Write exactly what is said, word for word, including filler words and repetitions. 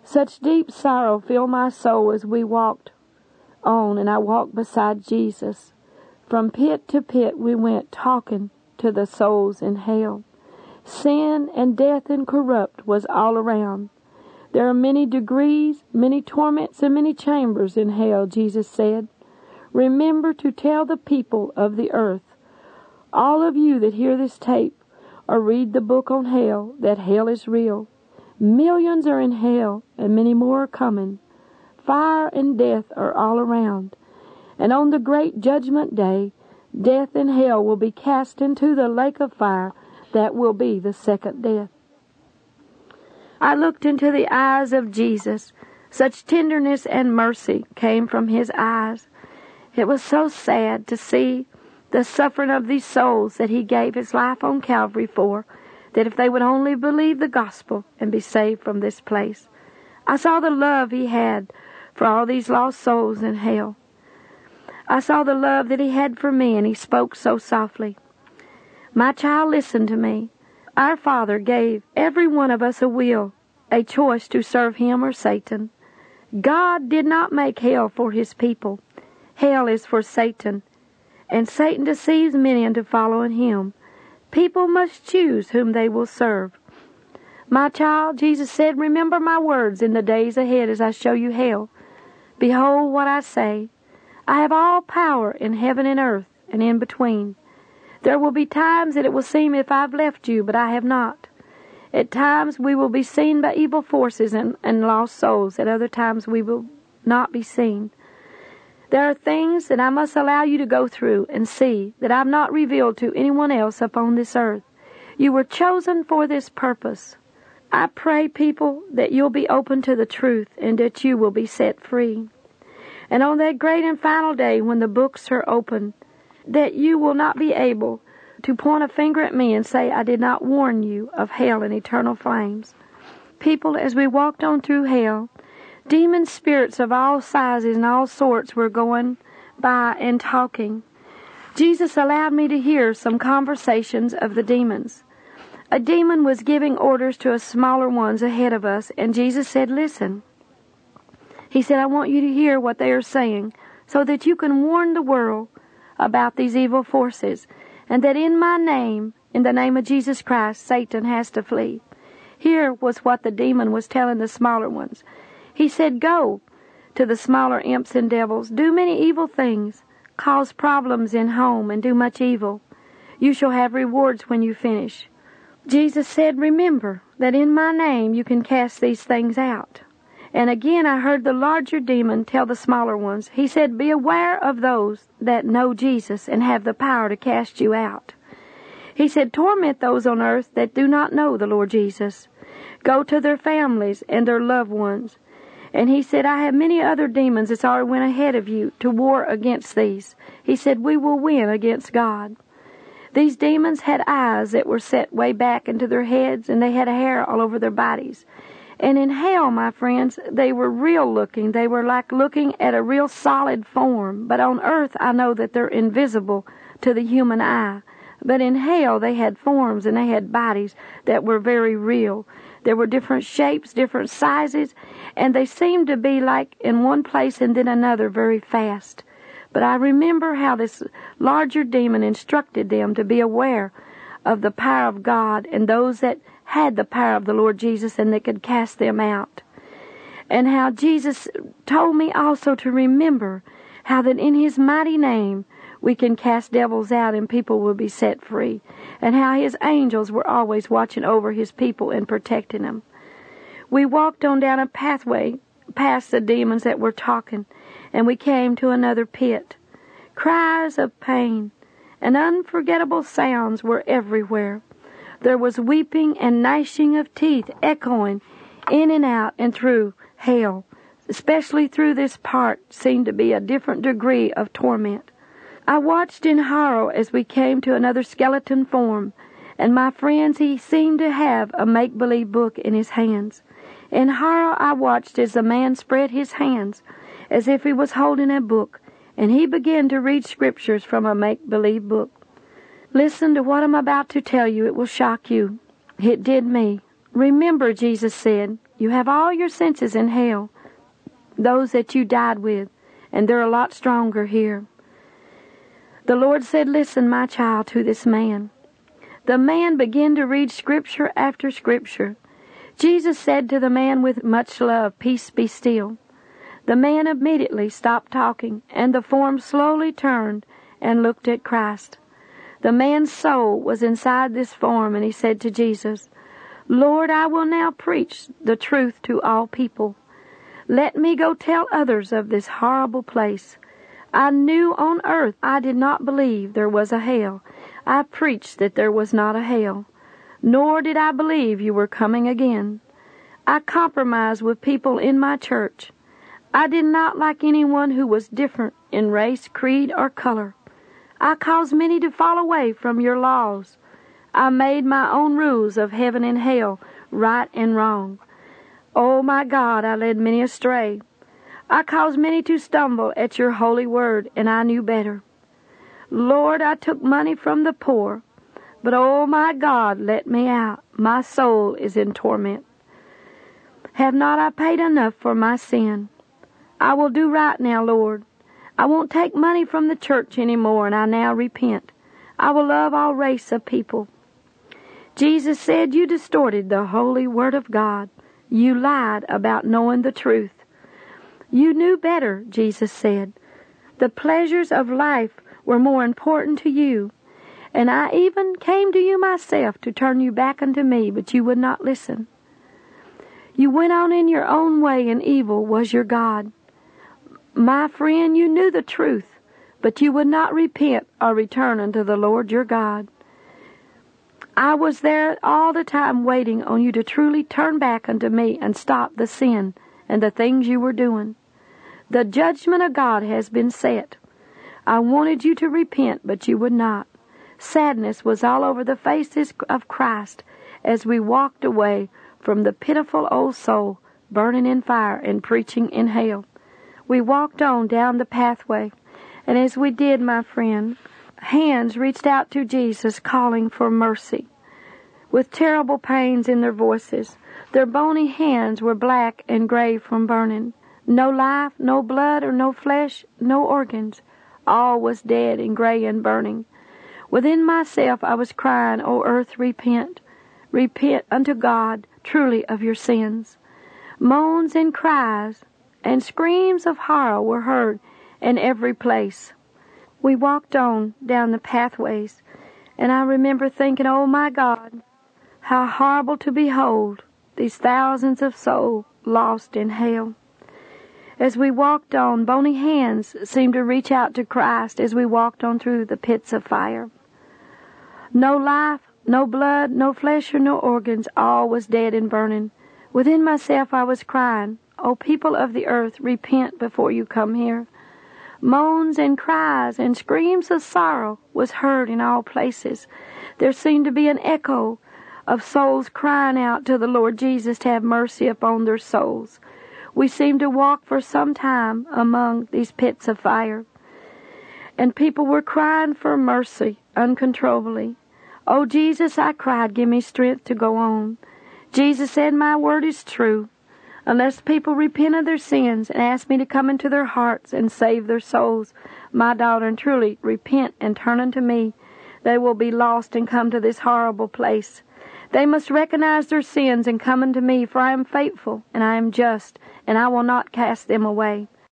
Such deep sorrow filled my soul as we walked on, and I walked beside Jesus. From pit to pit we went, talking to the souls in hell. Sin and death and corrupt was all around. There are many degrees, many torments, and many chambers in hell, Jesus said. Remember to tell the people of the earth, all of you that hear this tape or read the book on hell, that hell is real. Millions are in hell, and many more are coming. Fire and death are all around. And on the great judgment day, death and hell will be cast into the lake of fire. That will be the second death. I looked into the eyes of Jesus. Such tenderness and mercy came from his eyes. It was so sad to see the suffering of these souls that he gave his life on Calvary for, that if they would only believe the gospel and be saved from this place. I saw the love he had for all these lost souls in hell. I saw the love that he had for me, and he spoke so softly. My child, listen to me. Our Father gave every one of us a will, a choice to serve him or Satan. God did not make hell for his people. Hell is for Satan, and Satan deceives many into following him. People must choose whom they will serve. My child, Jesus said, remember my words in the days ahead as I show you hell. Behold what I say. I have all power in heaven and earth and in between. There will be times that it will seem if I've left you, but I have not. At times we will be seen by evil forces and, and lost souls. At other times we will not be seen. There are things that I must allow you to go through and see that I've not revealed to anyone else upon this earth. You were chosen for this purpose. I pray, people, that you'll be open to the truth and that you will be set free. And on that great and final day when the books are opened, that you will not be able to point a finger at me and say, I did not warn you of hell and eternal flames. People, as we walked on through hell, demon spirits of all sizes and all sorts were going by and talking. Jesus allowed me to hear some conversations of the demons. A demon was giving orders to a smaller ones ahead of us, and Jesus said, listen. He said, I want you to hear what they are saying so that you can warn the world about these evil forces, and that in my name, in the name of Jesus Christ, Satan has to flee. Here was what the demon was telling the smaller ones. He said, go to the smaller imps and devils, do many evil things, cause problems in home, and do much evil. You shall have rewards when you finish. Jesus said, remember that in my name you can cast these things out. And again I heard the larger demon tell the smaller ones. He said, be aware of those that know Jesus and have the power to cast you out. He said, torment those on earth that do not know the Lord Jesus. Go to their families and their loved ones. And he said, I have many other demons that's already went ahead of you to war against these. He said, we will win against God. These demons had eyes that were set way back into their heads, and they had hair all over their bodies. And in hell, my friends, they were real looking. They were like looking at a real solid form. But on earth, I know that they're invisible to the human eye. But in hell, they had forms and they had bodies that were very real. There were different shapes, different sizes, and they seemed to be like in one place and then another very fast. But I remember how this larger demon instructed them to be aware of the power of God and those that had the power of the Lord Jesus and that could cast them out. And how Jesus told me also to remember how that in His mighty name we can cast devils out and people will be set free. And how His angels were always watching over His people and protecting them. We walked on down a pathway past the demons that were talking, and we came to another pit. Cries of pain and unforgettable sounds were everywhere. There was weeping and gnashing of teeth echoing in and out and through hell. Especially through this part seemed to be a different degree of torment. I watched in horror as we came to another skeleton form, and my friends, he seemed to have a make-believe book in his hands. In horror I watched as the man spread his hands as if he was holding a book, and he began to read scriptures from a make-believe book. Listen to what I'm about to tell you. It will shock you. It did me. Remember, Jesus said, You have all your senses in hell, those that you died with, and they're a lot stronger here. The Lord said, listen, my child, to this man. The man began to read scripture after scripture. Jesus said to the man with much love, peace be still. The man immediately stopped talking, and the form slowly turned and looked at Christ. The man's soul was inside this form, and he said to Jesus, Lord, I will now preach the truth to all people. Let me go tell others of this horrible place. I knew on earth I did not believe there was a hell. I preached that there was not a hell. Nor did I believe you were coming again. I compromised with people in my church. I did not like anyone who was different in race, creed, or color. I caused many to fall away from your laws. I made my own rules of heaven and hell, right and wrong. Oh, my God, I led many astray. I caused many to stumble at your holy word, and I knew better. Lord, I took money from the poor, but oh, my God, let me out. My soul is in torment. Have not I paid enough for my sin? I will do right now, Lord. I won't take money from the church anymore, and I now repent. I will love all race of people. Jesus said you distorted the holy word of God. You lied about knowing the truth. You knew better, Jesus said. The pleasures of life were more important to you, and I even came to you myself to turn you back unto me, but you would not listen. You went on in your own way, and evil was your God. My friend, you knew the truth, but you would not repent or return unto the Lord your God. I was there all the time waiting on you to truly turn back unto me and stop the sin and the things you were doing. The judgment of God has been set. I wanted you to repent, but you would not. Sadness was all over the faces of Christ as we walked away from the pitiful old soul burning in fire and preaching in hell. We walked on down the pathway, and as we did, my friend, hands reached out to Jesus calling for mercy. With terrible pains in their voices, their bony hands were black and gray from burning. No life, no blood, or no flesh, no organs. All was dead and gray and burning. Within myself I was crying, O earth, repent. Repent unto God truly of your sins. Moans and cries and screams of horror were heard in every place. We walked on down the pathways, and I remember thinking, oh my God, how horrible to behold these thousands of souls lost in hell. As we walked on, bony hands seemed to reach out to Christ as we walked on through the pits of fire. No life, no blood, no flesh or no organs, all was dead and burning. Within myself I was crying, O people of the earth, repent before you come here. Moans and cries and screams of sorrow was heard in all places. There seemed to be an echo of souls crying out to the Lord Jesus to have mercy upon their souls. We seemed to walk for some time among these pits of fire, and people were crying for mercy uncontrollably. Oh, Jesus, I cried, give me strength to go on. Jesus said, my word is true. Unless people repent of their sins and ask me to come into their hearts and save their souls, my daughter, and truly repent and turn unto me, they will be lost and come to this horrible place. They must recognize their sins and come unto me, for I am faithful and I am just, and I will not cast them away.